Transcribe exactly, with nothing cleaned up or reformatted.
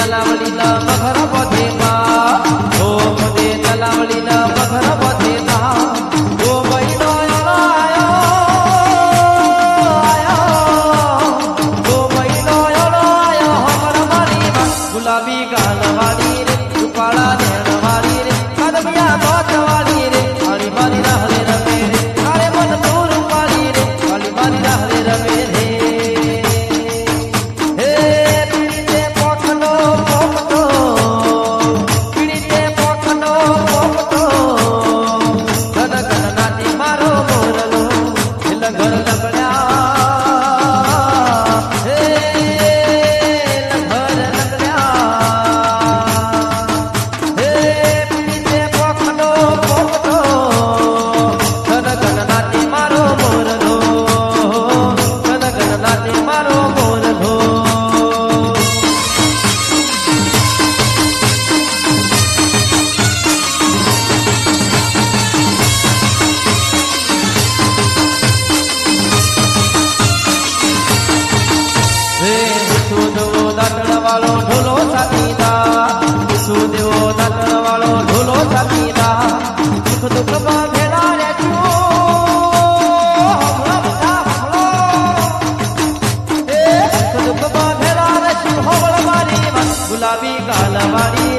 तलावली ना मगर बधेता ओ मोदे तलावली ना मगर बधेता ओ बहिनो आयो आयो ओ बहिनो आयो हमर मारी गुलाबी गाल वाली रे रुपाला नैन वाली रे कदमिया बात वाली रे वाली वाली रहले रमे रे अरे मन तू रूपाली रे वाली वाली रहले रमे रे ढोलो छातीदा सुदेव दातण वालो ढोलो छातीदा दुख दुख में भेड़ा रे छो हमला बता हमलो ए दुख दुख में भेड़ा रे छो हमला वाली गुलाबी गाल वाली